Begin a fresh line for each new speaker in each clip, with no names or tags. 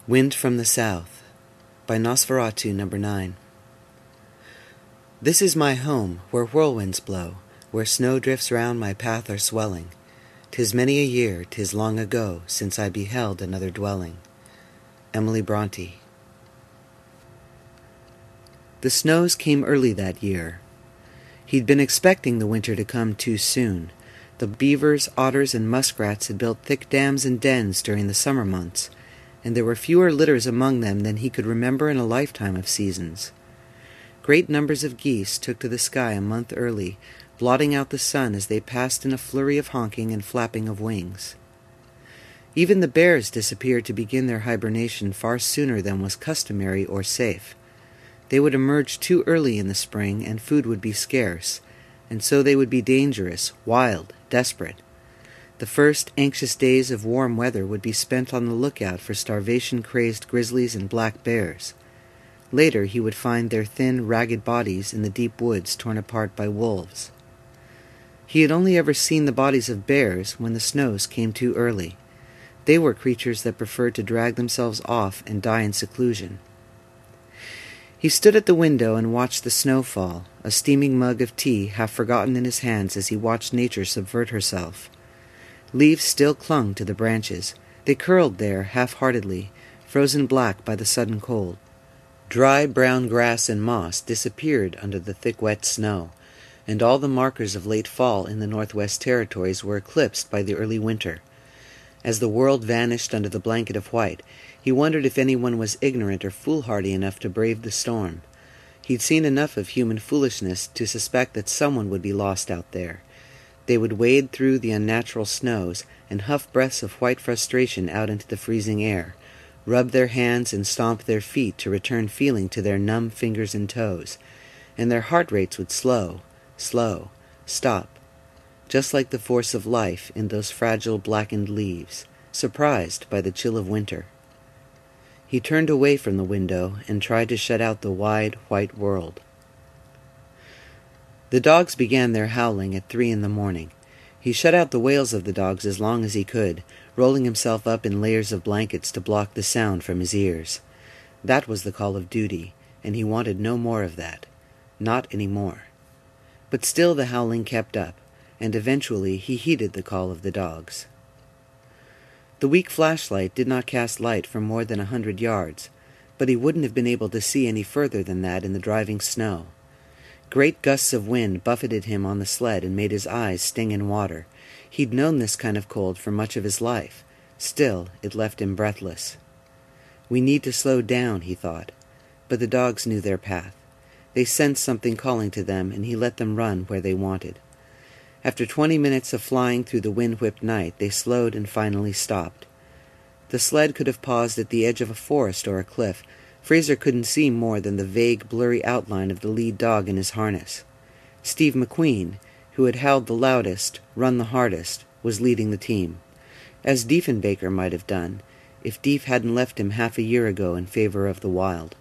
Wind from the South by Nosferatu No. 9. This is my home, where whirlwinds blow, where snowdrifts round my path are swelling. 'Tis many a year, 'tis long ago, since I beheld another dwelling. Emily Bronte. The snows came early that year. He'd been expecting the winter to come too soon. The beavers, otters, and muskrats had built thick dams and dens during the summer months, and there were fewer litters among them than he could remember in a lifetime of seasons. Great numbers of geese took to the sky a month early, blotting out the sun as they passed in a flurry of honking and flapping of wings. Even the bears disappeared to begin their hibernation far sooner than was customary or safe. They would emerge too early in the spring, and food would be scarce, and so they would be dangerous, wild, desperate. The first anxious days of warm weather would be spent on the lookout for starvation-crazed grizzlies and black bears. Later he would find their thin, ragged bodies in the deep woods torn apart by wolves. He had only ever seen the bodies of bears when the snows came too early. They were creatures that preferred to drag themselves off and die in seclusion. He stood at the window and watched the snow fall, a steaming mug of tea half forgotten in his hands as he watched nature subvert herself. Leaves still clung to the branches. They curled there half-heartedly, frozen black by the sudden cold. Dry brown grass and moss disappeared under the thick wet snow, and all the markers of late fall in the Northwest Territories were eclipsed by the early winter. As the world vanished under the blanket of white, he wondered if anyone was ignorant or foolhardy enough to brave the storm. He'd seen enough of human foolishness to suspect that someone would be lost out there. They would wade through the unnatural snows and huff breaths of white frustration out into the freezing air, rub their hands and stomp their feet to return feeling to their numb fingers and toes, and their heart rates would slow, stop, just like the force of life in those fragile blackened leaves, surprised by the chill of winter. He turned away from the window and tried to shut out the wide, white world. The dogs began their howling at 3 a.m. He shut out the wails of the dogs as long as he could, rolling himself up in layers of blankets to block the sound from his ears. That was the call of duty, and he wanted no more of that. Not any more. But still the howling kept up, and eventually he heeded the call of the dogs. The weak flashlight did not cast light for more than 100 yards, but he wouldn't have been able to see any further than that in the driving snow. Great gusts of wind buffeted him on the sled and made his eyes sting in water. He'd known this kind of cold for much of his life. Still, it left him breathless. We need to slow down, he thought. But the dogs knew their path. They sensed something calling to them, and he let them run where they wanted. After 20 minutes of flying through the wind-whipped night, they slowed and finally stopped. The sled could have paused at the edge of a forest or a cliff. Fraser couldn't see more than the vague, blurry outline of the lead dog in his harness. Steve McQueen, who had howled the loudest, run the hardest, was leading the team, as Diefenbaker might have done, if Dief hadn't left him half a year ago in favor of the wild.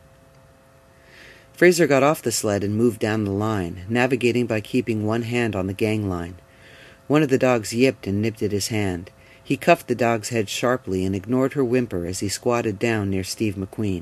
Fraser got off the sled and moved down the line, navigating by keeping one hand on the gangline. One of the dogs yipped and nipped at his hand. He cuffed the dog's head sharply and ignored her whimper as he squatted down near Steve McQueen.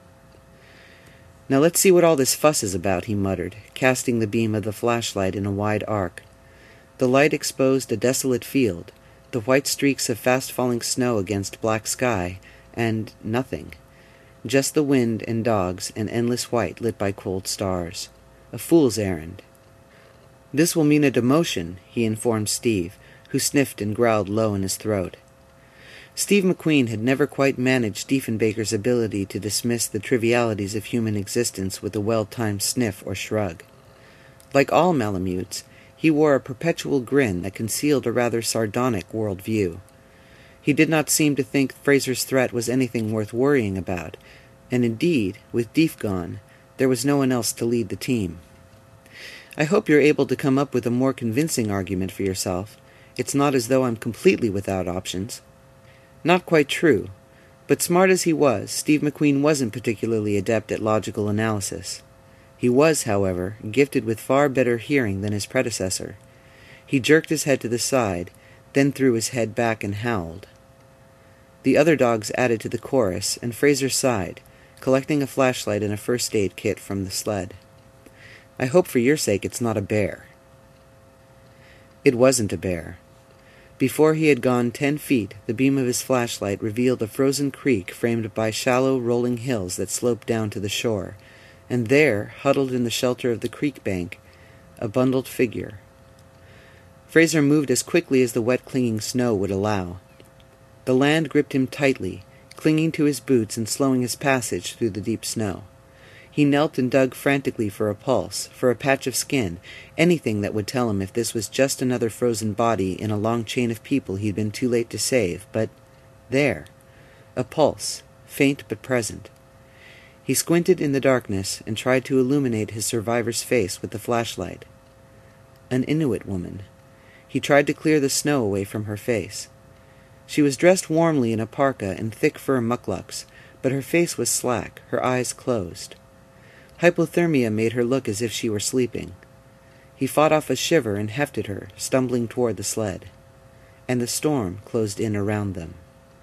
"Now let's see what all this fuss is about," he muttered, casting the beam of the flashlight in a wide arc. The light exposed a desolate field, the white streaks of fast-falling snow against black sky, and nothing. Just the wind and dogs and endless white lit by cold stars. A fool's errand. "This will mean a demotion," he informed Steve, who sniffed and growled low in his throat. Steve McQueen had never quite managed Diefenbaker's ability to dismiss the trivialities of human existence with a well-timed sniff or shrug. Like all Malamutes, he wore a perpetual grin that concealed a rather sardonic world-view. He did not seem to think Fraser's threat was anything worth worrying about, and indeed, with Dief gone, there was no one else to lead the team. "I hope you're able to come up with a more convincing argument for yourself. It's not as though I'm completely without options." Not quite true, but smart as he was, Steve McQueen wasn't particularly adept at logical analysis. He was, however, gifted with far better hearing than his predecessor. He jerked his head to the side, then threw his head back and howled. The other dogs added to the chorus, and Fraser sighed, collecting a flashlight and a first aid kit from the sled. "I hope for your sake it's not a bear." It wasn't a bear. Before he had gone 10 feet, the beam of his flashlight revealed a frozen creek framed by shallow, rolling hills that sloped down to the shore, and there, huddled in the shelter of the creek bank, a bundled figure. Fraser moved as quickly as the wet, clinging snow would allow. The land gripped him tightly, clinging to his boots and slowing his passage through the deep snow. He knelt and dug frantically for a pulse, for a patch of skin, anything that would tell him if this was just another frozen body in a long chain of people he'd been too late to save, but there, a pulse, faint but present. He squinted in the darkness and tried to illuminate his survivor's face with the flashlight. An Inuit woman. He tried to clear the snow away from her face. She was dressed warmly in a parka and thick fur mukluks, but her face was slack, her eyes closed. Hypothermia made her look as if she were sleeping. He fought off a shiver and hefted her, stumbling toward the sled. And the storm closed in around them.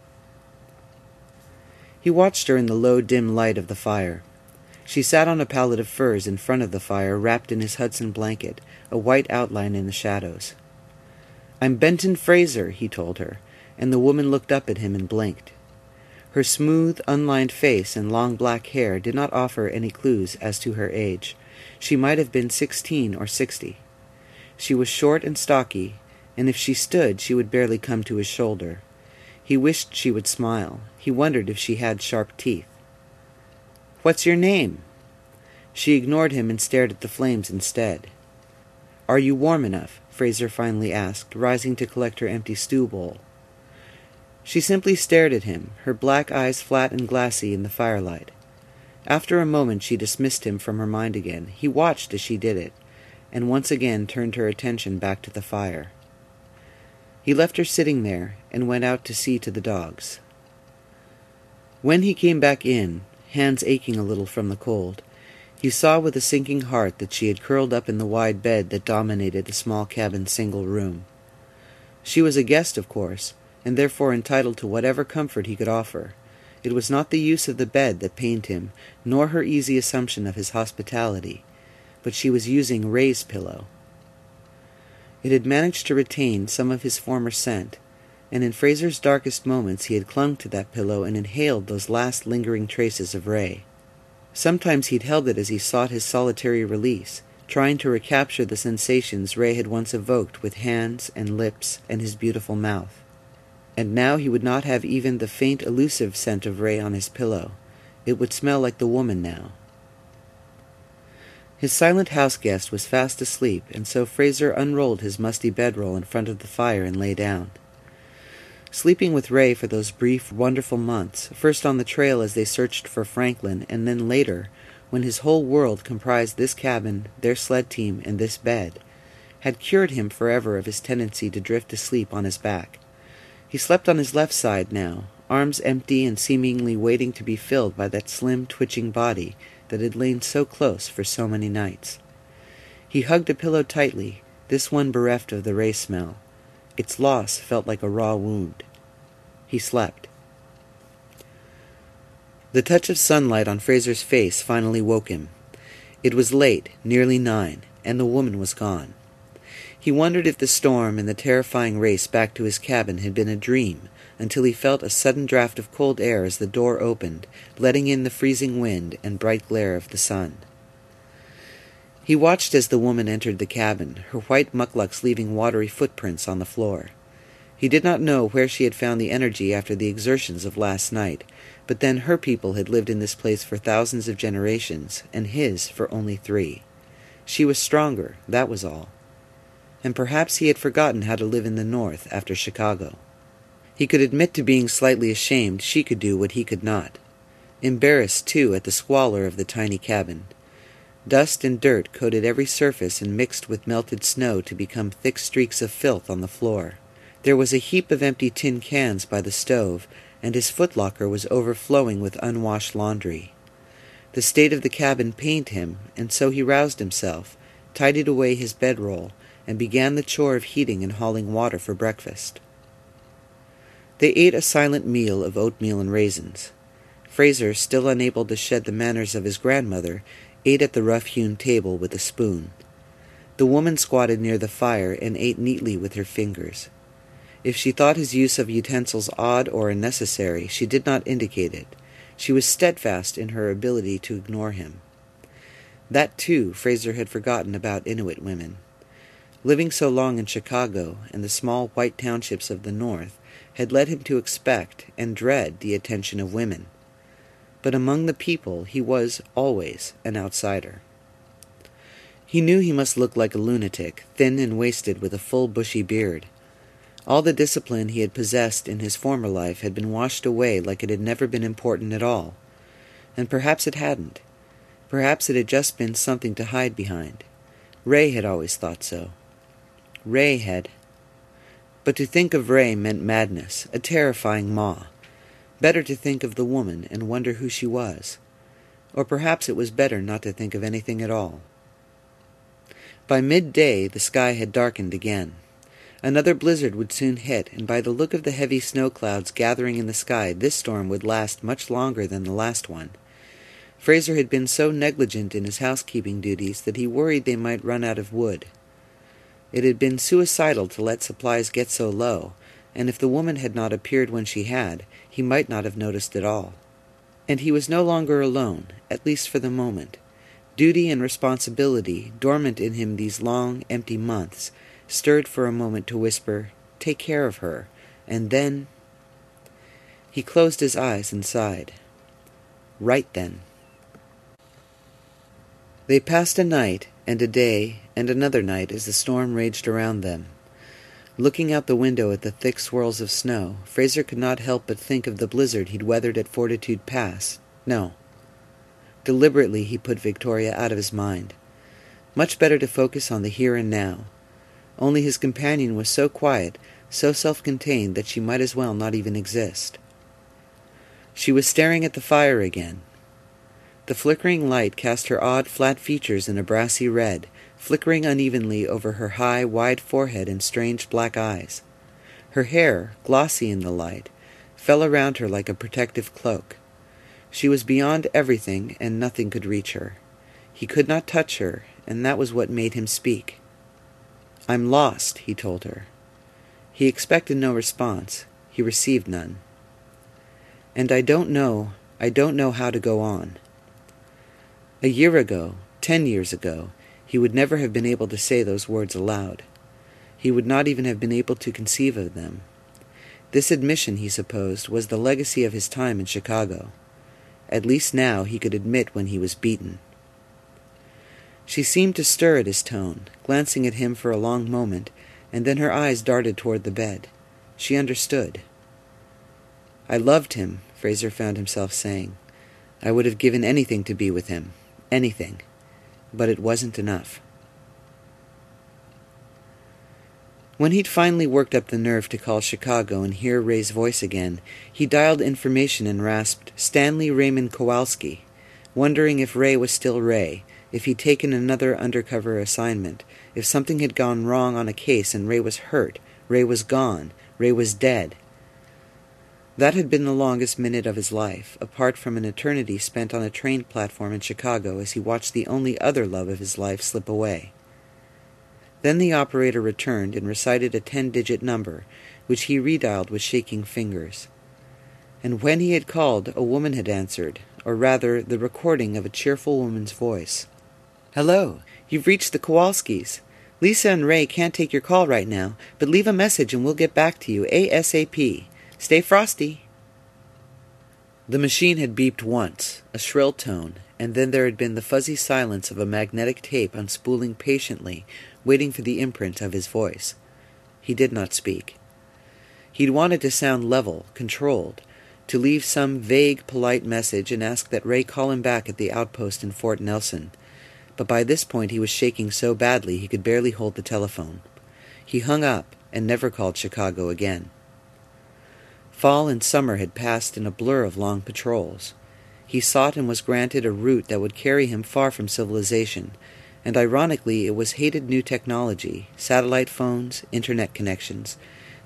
He watched her in the low, dim light of the fire. She sat on a pallet of furs in front of the fire, wrapped in his Hudson blanket, a white outline in the shadows. "I'm Benton Fraser," he told her, and the woman looked up at him and blinked. Her smooth, unlined face and long black hair did not offer any clues as to her age. She might have been 16 or 60. She was short and stocky, and if she stood, she would barely come to his shoulder. He wished she would smile. He wondered if she had sharp teeth. "What's your name?" She ignored him and stared at the flames instead. "Are you warm enough?" Fraser finally asked, rising to collect her empty stew bowl. She simply stared at him, her black eyes flat and glassy in the firelight. After a moment she dismissed him from her mind again. He watched as she did it, and once again turned her attention back to the fire. He left her sitting there and went out to see to the dogs. When he came back in, hands aching a little from the cold, he saw with a sinking heart that she had curled up in the wide bed that dominated the small cabin's single room. She was a guest, of course, and therefore entitled to whatever comfort he could offer. It was not the use of the bed that pained him, nor her easy assumption of his hospitality, but she was using Ray's pillow. It had managed to retain some of his former scent, and in Fraser's darkest moments he had clung to that pillow and inhaled those last lingering traces of Ray. Sometimes he'd held it as he sought his solitary release, trying to recapture the sensations Ray had once evoked with hands and lips and his beautiful mouth. And now he would not have even the faint, elusive scent of Ray on his pillow. It would smell like the woman now. His silent house guest was fast asleep, and so Fraser unrolled his musty bedroll in front of the fire and lay down. Sleeping with Ray for those brief, wonderful months, first on the trail as they searched for Franklin, and then later, when his whole world comprised this cabin, their sled team, and this bed, had cured him forever of his tendency to drift asleep on his back. He slept on his left side now, arms empty and seemingly waiting to be filled by that slim, twitching body that had lain so close for so many nights. He hugged a pillow tightly, this one bereft of the Ray smell. Its loss felt like a raw wound. He slept. The touch of sunlight on Fraser's face finally woke him. It was late, nearly 9, and the woman was gone. He wondered if the storm and the terrifying race back to his cabin had been a dream, until he felt a sudden draught of cold air as the door opened, letting in the freezing wind and bright glare of the sun. He watched as the woman entered the cabin, her white mukluks leaving watery footprints on the floor. He did not know where she had found the energy after the exertions of last night, but then her people had lived in this place for thousands of generations, and his for only 3. She was stronger, that was all. And perhaps he had forgotten how to live in the North after Chicago. He could admit to being slightly ashamed she could do what he could not. Embarrassed, too, at the squalor of the tiny cabin. Dust and dirt coated every surface and mixed with melted snow to become thick streaks of filth on the floor. There was a heap of empty tin cans by the stove, and his footlocker was overflowing with unwashed laundry. The state of the cabin pained him, and so he roused himself, tidied away his bedroll, and began the chore of heating and hauling water for breakfast. They ate a silent meal of oatmeal and raisins. Fraser, still unable to shed the manners of his grandmother, ate at the rough-hewn table with a spoon. The woman squatted near the fire and ate neatly with her fingers. If she thought his use of utensils odd or unnecessary, she did not indicate it. She was steadfast in her ability to ignore him. That, too, Fraser had forgotten about Inuit women. Living so long in Chicago and the small white townships of the North had led him to expect and dread the attention of women. But among the people he was always an outsider. He knew he must look like a lunatic, thin and wasted with a full bushy beard. All the discipline he had possessed in his former life had been washed away like it had never been important at all. And perhaps it hadn't. Perhaps it had just been something to hide behind. Ray had always thought so. Ray had. But to think of Ray meant madness, a terrifying maw. Better to think of the woman and wonder who she was. Or perhaps it was better not to think of anything at all. By midday the sky had darkened again. Another blizzard would soon hit, and by the look of the heavy snow clouds gathering in the sky, this storm would last much longer than the last one. Fraser had been so negligent in his housekeeping duties that he worried they might run out of wood. It had been suicidal to let supplies get so low, and if the woman had not appeared when she had, he might not have noticed at all. And he was no longer alone, at least for the moment. Duty and responsibility, dormant in him these long, empty months, stirred for a moment to whisper, "Take care of her," and then... He closed his eyes and sighed. Right then. They passed a night, and a day, and another night as the storm raged around them. Looking out the window at the thick swirls of snow, Fraser could not help but think of the blizzard he'd weathered at Fortitude Pass. No. Deliberately he put Victoria out of his mind. Much better to focus on the here and now. Only his companion was so quiet, so self-contained that she might as well not even exist. She was staring at the fire again. The flickering light cast her odd, flat features in a brassy red, flickering unevenly over her high, wide forehead and strange black eyes. Her hair, glossy in the light, fell around her like a protective cloak. She was beyond everything, and nothing could reach her. He could not touch her, and that was what made him speak. "I'm lost," he told her. He expected no response. He received none. "And I don't know how to go on." A year ago, 10 years ago, he would never have been able to say those words aloud. He would not even have been able to conceive of them. This admission, he supposed, was the legacy of his time in Chicago. At least now he could admit when he was beaten. She seemed to stir at his tone, glancing at him for a long moment, and then her eyes darted toward the bed. She understood. "I loved him," Fraser found himself saying. "I would have given anything to be with him. Anything. But it wasn't enough." When he'd finally worked up the nerve to call Chicago and hear Ray's voice again, he dialed information and rasped, "Stanley Raymond Kowalski," wondering if Ray was still Ray, if he'd taken another undercover assignment, if something had gone wrong on a case and Ray was hurt, Ray was gone, Ray was dead. That had been the longest minute of his life, apart from an eternity spent on a train platform in Chicago as he watched the only other love of his life slip away. Then the operator returned and recited a 10-digit number, which he redialed with shaking fingers. And when he had called, a woman had answered, or rather, the recording of a cheerful woman's voice. "Hello, you've reached the Kowalskis. Lisa and Ray can't take your call right now, but leave a message and we'll get back to you ASAP. Stay frosty." The machine had beeped once, a shrill tone, and then there had been the fuzzy silence of a magnetic tape unspooling patiently, waiting for the imprint of his voice. He did not speak. He'd wanted to sound level, controlled, to leave some vague, polite message and ask that Ray call him back at the outpost in Fort Nelson. But by this point he was shaking so badly he could barely hold the telephone. He hung up and never called Chicago again. Fall and summer had passed in a blur of long patrols. He sought and was granted a route that would carry him far from civilization, and ironically it was hated new technology, satellite phones, internet connections,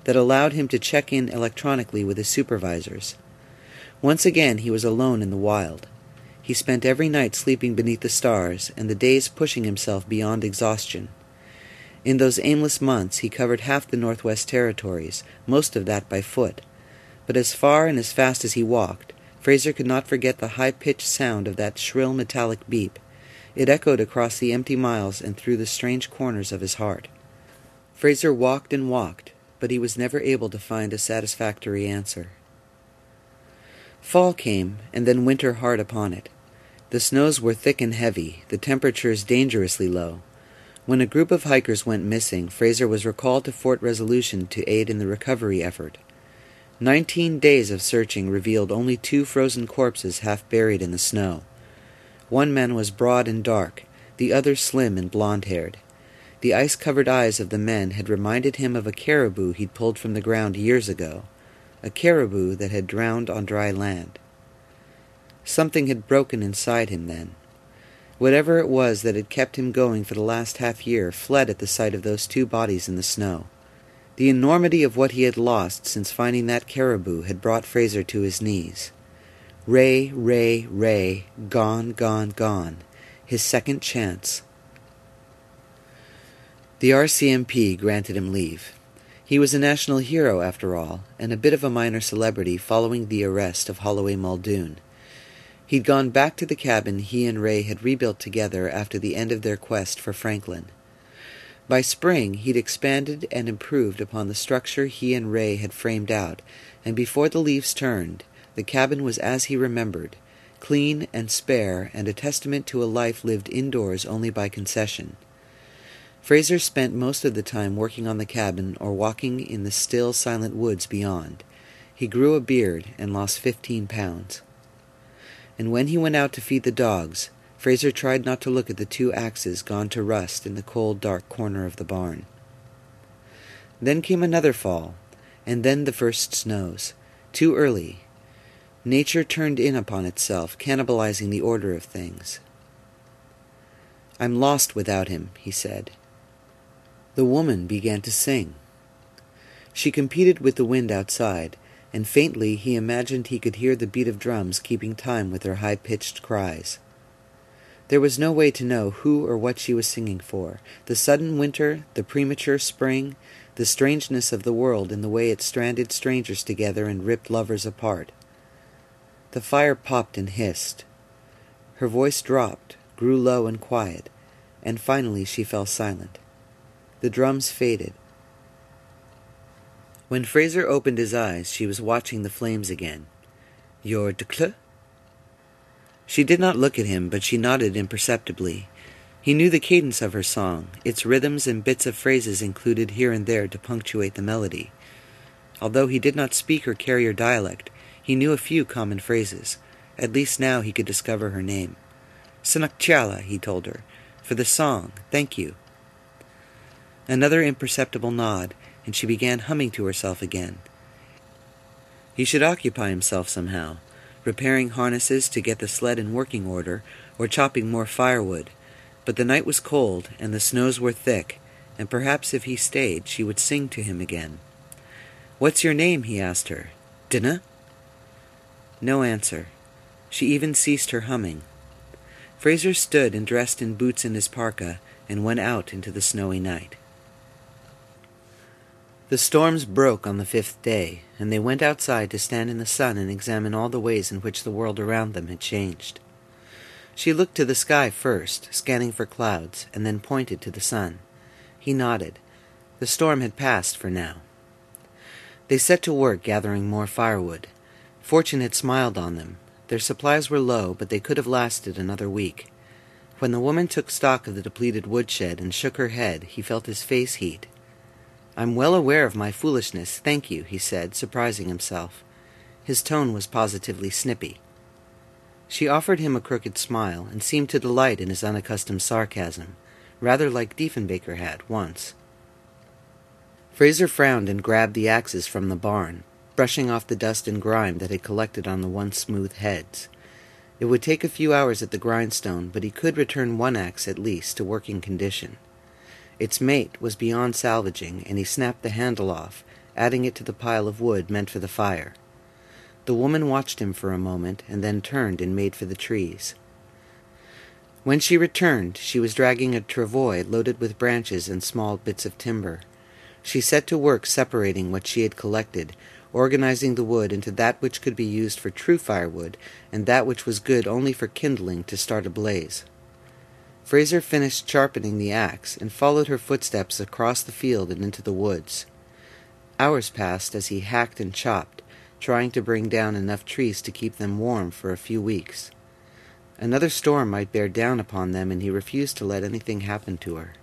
that allowed him to check in electronically with his supervisors. Once again he was alone in the wild. He spent every night sleeping beneath the stars, and the days pushing himself beyond exhaustion. In those aimless months he covered half the Northwest Territories, most of that by foot. But as far and as fast as he walked, Fraser could not forget the high-pitched sound of that shrill metallic beep. It echoed across the empty miles and through the strange corners of his heart. Fraser walked and walked, but he was never able to find a satisfactory answer. Fall came, and then winter hard upon it. The snows were thick and heavy, the temperatures dangerously low. When a group of hikers went missing, Fraser was recalled to Fort Resolution to aid in the recovery effort. 19 days of searching revealed only 2 frozen corpses half buried in the snow. One man was broad and dark, the other slim and blond-haired. The ice-covered eyes of the men had reminded him of a caribou he'd pulled from the ground years ago, a caribou that had drowned on dry land. Something had broken inside him then. Whatever it was that had kept him going for the last half-year fled at the sight of those 2 bodies in the snow. The enormity of what he had lost since finding that caribou had brought Fraser to his knees. Ray, Ray, Ray, gone, gone, gone. His second chance. The RCMP granted him leave. He was a national hero, after all, and a bit of a minor celebrity following the arrest of Holloway Muldoon. He'd gone back to the cabin he and Ray had rebuilt together after the end of their quest for Franklin. By spring, he'd expanded and improved upon the structure he and Ray had framed out, and before the leaves turned, the cabin was as he remembered, clean and spare and a testament to a life lived indoors only by concession. Fraser spent most of the time working on the cabin or walking in the still, silent woods beyond. He grew a beard and lost 15 pounds. And when he went out to feed the dogs, Fraser tried not to look at the 2 axes gone to rust in the cold, dark corner of the barn. Then came another fall, and then the first snows. Too early. Nature turned in upon itself, cannibalizing the order of things. "I'm lost without him," he said. The woman began to sing. She competed with the wind outside, and faintly he imagined he could hear the beat of drums keeping time with her high-pitched cries. There was no way to know who or what she was singing for, the sudden winter, the premature spring, the strangeness of the world in the way it stranded strangers together and ripped lovers apart. The fire popped and hissed. Her voice dropped, grew low and quiet, and finally she fell silent. The drums faded. When Fraser opened his eyes, she was watching the flames again. "You're Decleux?" She did not look at him, but she nodded imperceptibly. He knew the cadence of her song, its rhythms and bits of phrases included here and there to punctuate the melody. Although he did not speak or carrier dialect, he knew a few common phrases. At least now he could discover her name. "Sanakchala," he told her. "For the song, thank you." Another imperceptible nod, and she began humming to herself again. He should occupy himself somehow, repairing harnesses to get the sled in working order, or chopping more firewood. But the night was cold, and the snows were thick, and perhaps if he stayed, she would sing to him again. "What's your name?" he asked her. "Dinah?" No answer. She even ceased her humming. Fraser stood and dressed in boots and his parka, and went out into the snowy night. The storms broke on the 5th day, and they went outside to stand in the sun and examine all the ways in which the world around them had changed. She looked to the sky first, scanning for clouds, and then pointed to the sun. He nodded. The storm had passed for now. They set to work gathering more firewood. Fortune had smiled on them. Their supplies were low, but they could have lasted another week. When the woman took stock of the depleted woodshed and shook her head, he felt his face heat. "I'm well aware of my foolishness, thank you," he said, surprising himself. His tone was positively snippy. She offered him a crooked smile, and seemed to delight in his unaccustomed sarcasm, rather like Diefenbaker had once. Fraser frowned and grabbed the axes from the barn, brushing off the dust and grime that had collected on the once smooth heads. It would take a few hours at the grindstone, but he could return one axe at least to working condition. Its mate was beyond salvaging, and he snapped the handle off, adding it to the pile of wood meant for the fire. The woman watched him for a moment and then turned and made for the trees. When she returned, she was dragging a travois loaded with branches and small bits of timber. She set to work separating what she had collected, organizing the wood into that which could be used for true firewood and that which was good only for kindling to start a blaze. Fraser finished sharpening the axe and followed her footsteps across the field and into the woods. Hours passed as he hacked and chopped, trying to bring down enough trees to keep them warm for a few weeks. Another storm might bear down upon them, and he refused to let anything happen to her.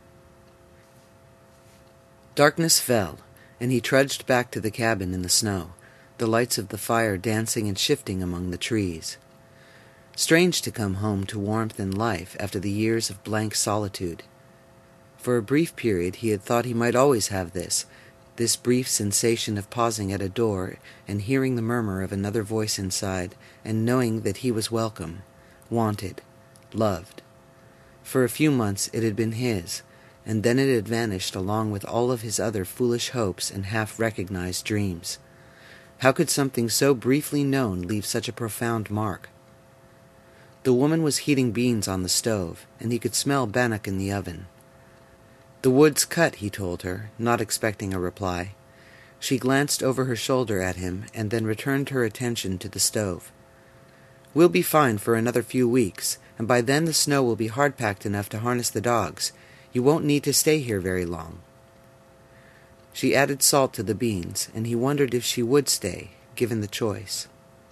Darkness fell, and he trudged back to the cabin in the snow, the lights of the fire dancing and shifting among the trees. Strange to come home to warmth and life after the years of blank solitude. For a brief period he had thought he might always have this brief sensation of pausing at a door and hearing the murmur of another voice inside and knowing that he was welcome, wanted, loved. For a few months it had been his, and then it had vanished along with all of his other foolish hopes and half-recognized dreams. How could something so briefly known leave such a profound mark? The woman was heating beans on the stove, and he could smell bannock in the oven. "The wood's cut," he told her, not expecting a reply. She glanced over her shoulder at him and then returned her attention to the stove. "We'll be fine for another few weeks, and by then the snow will be hard-packed enough to harness the dogs. You won't need to stay here very long." She added salt to the beans, and he wondered if she would stay, given the choice.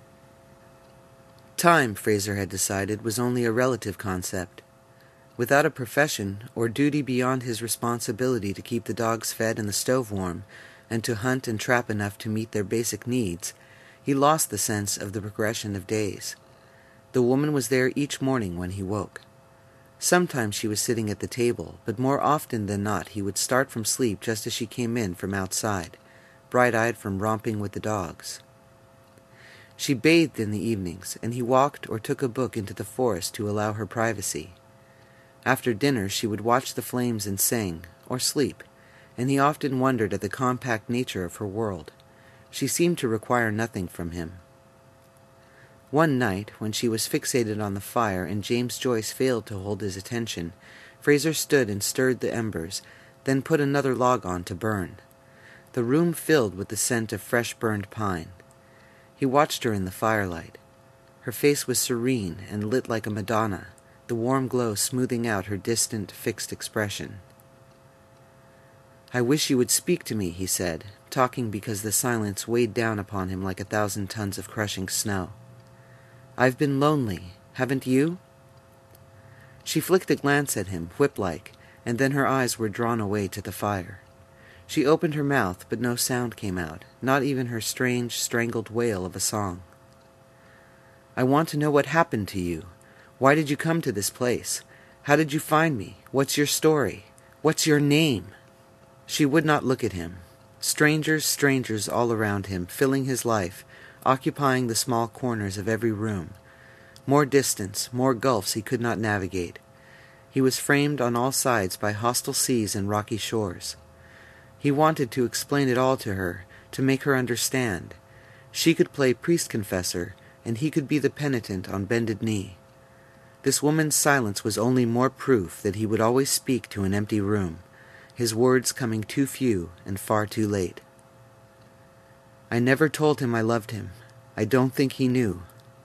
Time, Fraser had decided, was only a relative concept. Without a profession, or duty beyond his responsibility to keep the dogs fed and the stove warm, and to hunt and trap enough to meet their basic needs, he lost the sense of the progression of days. The woman was there each morning when he woke. Sometimes she was sitting at the table, but more often than not he would start from sleep just as she came in from outside, bright-eyed from romping with the dogs. She bathed in the evenings, and he walked or took a book into the forest to allow her privacy. After dinner she would watch the flames and sing, or sleep, and he often wondered at the compact nature of her world. She seemed to require nothing from him. One night, when she was fixated on the fire and James Joyce failed to hold his attention, Fraser stood and stirred the embers, then put another log on to burn. The room filled with the scent of fresh burned pine. He watched her in the firelight. Her face was serene and lit like a Madonna, the warm glow smoothing out her distant, fixed expression. "I wish you would speak to me," he said, talking because the silence weighed down upon him like 1,000 tons of crushing snow. "I've been lonely, haven't you?" She flicked a glance at him, whip-like, and then her eyes were drawn away to the fire. She opened her mouth, but no sound came out, not even her strange, strangled wail of a song. "I want to know what happened to you. Why did you come to this place? How did you find me? What's your story? What's your name?" She would not look at him. Strangers all around him, filling his life, occupying the small corners of every room. More distance, more gulfs he could not navigate. He was framed on all sides by hostile seas and rocky shores. He wanted to explain it all to her, to make her understand. She could play priest-confessor, and he could be the penitent on bended knee. This woman's silence was only more proof that he would always speak to an empty room, his words coming too few and far too late. "I never told him I loved him. I don't think he knew."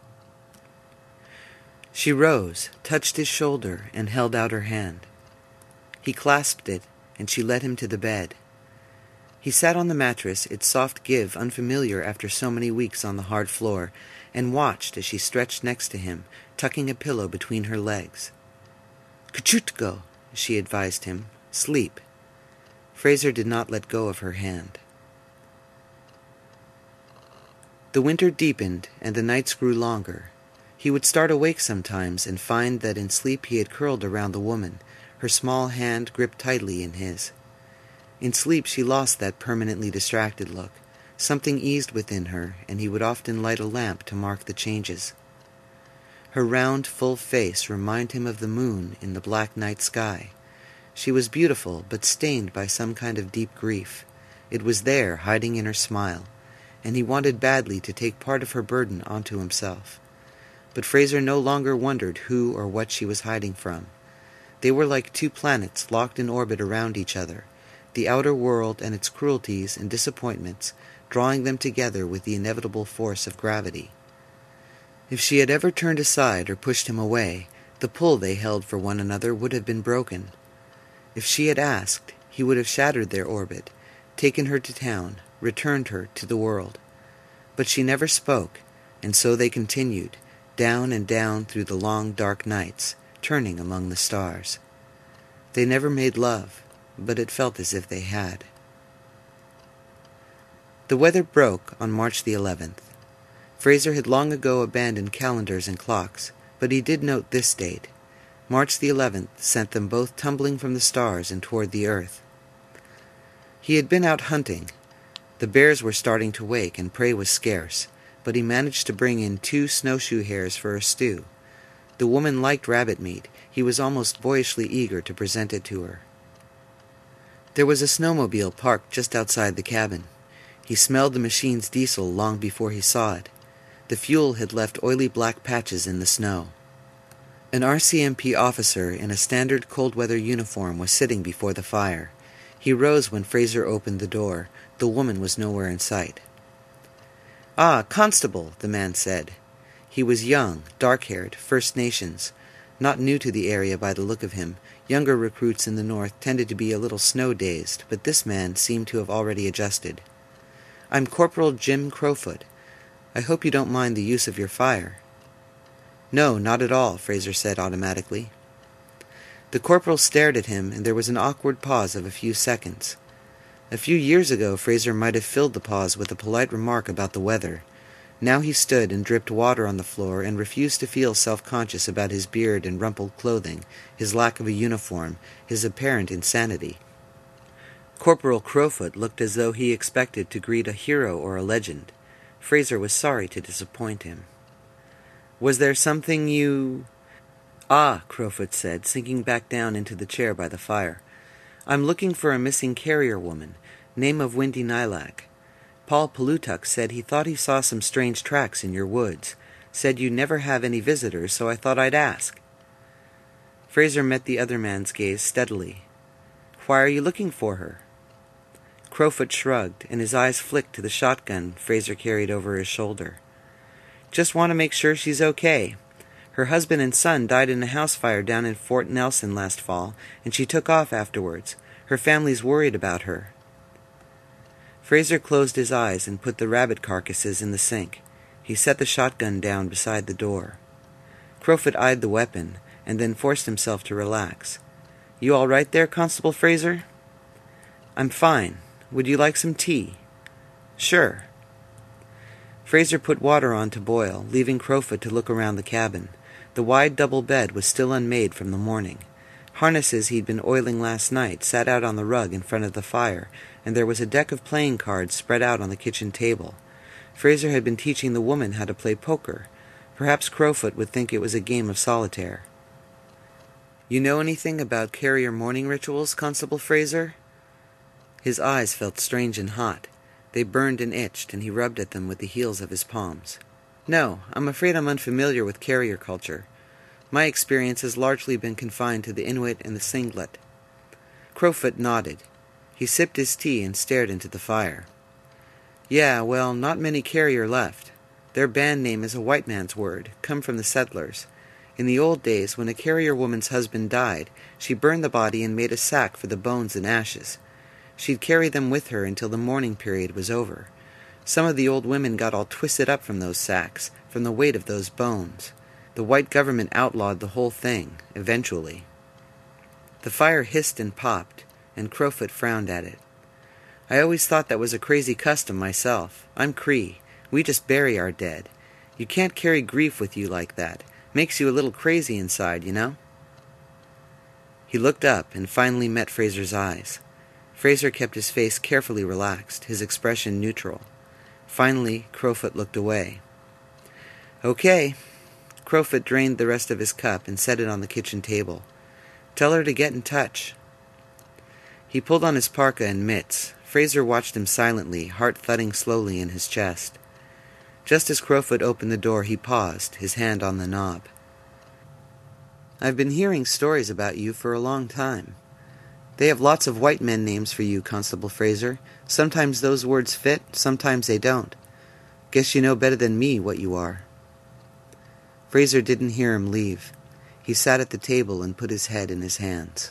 She rose, touched his shoulder, and held out her hand. He clasped it, and she led him to the bed. He sat on the mattress, its soft give unfamiliar after so many weeks on the hard floor, and watched as she stretched next to him, tucking a pillow between her legs. "Kchutko," she advised him. "Sleep." Fraser did not let go of her hand. The winter deepened, and the nights grew longer. He would start awake sometimes and find that in sleep he had curled around the woman, her small hand gripped tightly in his. In sleep she lost that permanently distracted look. Something eased within her, and he would often light a lamp to mark the changes. Her round, full face reminded him of the moon in the black night sky. She was beautiful, but stained by some kind of deep grief. It was there, hiding in her smile, and he wanted badly to take part of her burden onto himself. But Fraser no longer wondered who or what she was hiding from. They were like two planets locked in orbit around each other, the outer world and its cruelties and disappointments drawing them together with the inevitable force of gravity. If she had ever turned aside or pushed him away, the pull they held for one another would have been broken. If she had asked, he would have shattered their orbit, taken her to town, returned her to the world. But she never spoke, and so they continued, down and down through the long dark nights, turning among the stars. They never made love, but it felt as if they had. The weather broke on March the 11th. Fraser had long ago abandoned calendars and clocks, but he did note this date. March the 11th sent them both tumbling from the stars and toward the earth. He had been out hunting. The bears were starting to wake and prey was scarce, but he managed to bring in 2 snowshoe hares for a stew. The woman liked rabbit meat. He was almost boyishly eager to present it to her. There was a snowmobile parked just outside the cabin. He smelled the machine's diesel long before he saw it. The fuel had left oily black patches in the snow. An RCMP officer in a standard cold-weather uniform was sitting before the fire. He rose when Fraser opened the door. The woman was nowhere in sight. "Ah, Constable," the man said. He was young, dark-haired, First Nations. Not new to the area by the look of him. Younger recruits in the north tended to be a little snow-dazed, but this man seemed to have already adjusted. "I'm Corporal Jim Crowfoot. I hope you don't mind the use of your fire." "No, not at all," Fraser said automatically. The corporal stared at him, and there was an awkward pause of a few seconds. A few years ago, Fraser might have filled the pause with a polite remark about the weather. Now he stood and dripped water on the floor and refused to feel self-conscious about his beard and rumpled clothing, his lack of a uniform, his apparent insanity. Corporal Crowfoot looked as though he expected to greet a hero or a legend. Fraser was sorry to disappoint him. "Was there something you—" "Ah," Crowfoot said, sinking back down into the chair by the fire. "I'm looking for a missing carrier woman, name of Windy Nylak. Paul Palutuk said he thought he saw some strange tracks in your woods. Said you never have any visitors, so I thought I'd ask." Fraser met the other man's gaze steadily. "Why are you looking for her?" Crowfoot shrugged, and his eyes flicked to the shotgun Fraser carried over his shoulder. "Just want to make sure she's okay. Her husband and son died in a house fire down in Fort Nelson last fall, and she took off afterwards. Her family's worried about her." Fraser closed his eyes and put the rabbit carcasses in the sink. He set the shotgun down beside the door. Crowfoot eyed the weapon, and then forced himself to relax. "You all right there, Constable Fraser?" "I'm fine. Would you like some tea?" "Sure." Fraser put water on to boil, leaving Crowfoot to look around the cabin. The wide double bed was still unmade from the morning. Harnesses he'd been oiling last night sat out on the rug in front of the fire, and there was a deck of playing cards spread out on the kitchen table. Fraser had been teaching the woman how to play poker. Perhaps Crowfoot would think it was a game of solitaire. "You know anything about carrier morning rituals, Constable Fraser?" His eyes felt strange and hot. They burned and itched, and he rubbed at them with the heels of his palms. "No, I'm afraid I'm unfamiliar with carrier culture. My experience has largely been confined to the Inuit and the Singlet." Crowfoot nodded. He sipped his tea and stared into the fire. "Yeah, well, not many carrier left. Their band name is a white man's word, come from the settlers. In the old days, when a carrier woman's husband died, she burned the body and made a sack for the bones and ashes. She'd carry them with her until the mourning period was over. Some of the old women got all twisted up from those sacks, from the weight of those bones. The white government outlawed the whole thing, eventually." The fire hissed and popped, and Crowfoot frowned at it. "I always thought that was a crazy custom myself. I'm Cree. We just bury our dead. You can't carry grief with you like that. Makes you a little crazy inside, you know?" He looked up and finally met Fraser's eyes. Fraser kept his face carefully relaxed, his expression neutral. Finally, Crowfoot looked away. "Okay." Crowfoot drained the rest of his cup and set it on the kitchen table. "Tell her to get in touch." He pulled on his parka and mitts. Fraser watched him silently, heart thudding slowly in his chest. Just as Crowfoot opened the door, he paused, his hand on the knob. "I've been hearing stories about you for a long time. They have lots of white men names for you, Constable Fraser. Sometimes those words fit, sometimes they don't. Guess you know better than me what you are." Fraser didn't hear him leave. He sat at the table and put his head in his hands.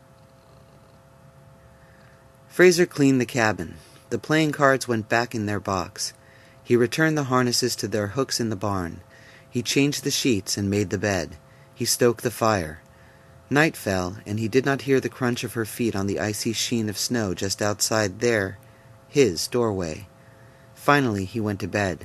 Fraser cleaned the cabin. The playing cards went back in their box. He returned the harnesses to their hooks in the barn. He changed the sheets and made the bed. He stoked the fire. Night fell, and he did not hear the crunch of her feet on the icy sheen of snow just outside his doorway. Finally, he went to bed.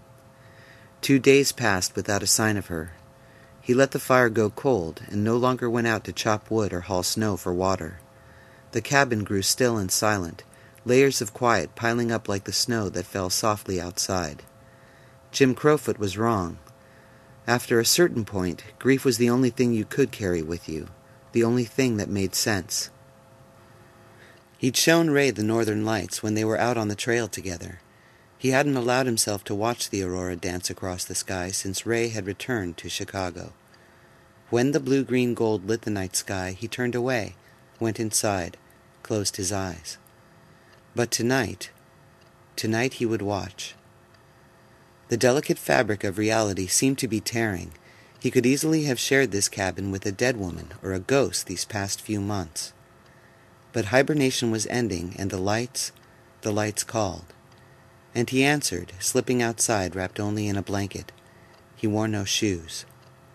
2 days passed without a sign of her. He let the fire go cold, and no longer went out to chop wood or haul snow for water. The cabin grew still and silent, layers of quiet piling up like the snow that fell softly outside. Jim Crowfoot was wrong. After a certain point, grief was the only thing you could carry with you, the only thing that made sense. He'd shown Ray the northern lights when they were out on the trail together. He hadn't allowed himself to watch the aurora dance across the sky since Ray had returned to Chicago. When the blue-green gold lit the night sky, he turned away, went inside, closed his eyes. But tonight he would watch. The delicate fabric of reality seemed to be tearing. He could easily have shared this cabin with a dead woman or a ghost these past few months. But hibernation was ending, and the lights called. And he answered, slipping outside wrapped only in a blanket. He wore no shoes.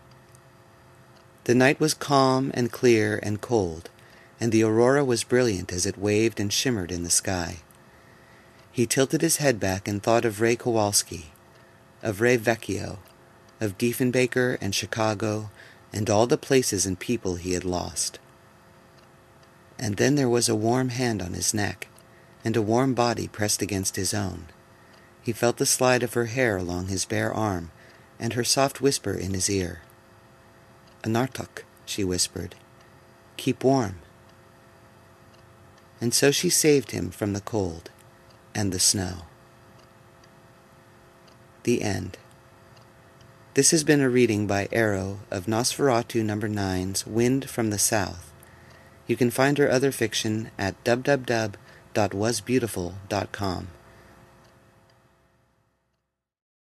The night was calm and clear and cold, and the aurora was brilliant as it waved and shimmered in the sky. He tilted his head back and thought of Ray Kowalski, of Ray Vecchio, of Diefenbaker and Chicago, and all the places and people he had lost. And then there was a warm hand on his neck, and a warm body pressed against his own. He felt the slide of her hair along his bare arm, and her soft whisper in his ear. "Anartuk," she whispered. "Keep warm." And so she saved him from the cold and the snow. The end. This has been a reading by Arrow of Nosferatu No. 9's Wind from the South. You can find her other fiction at www.wasbeautiful.com.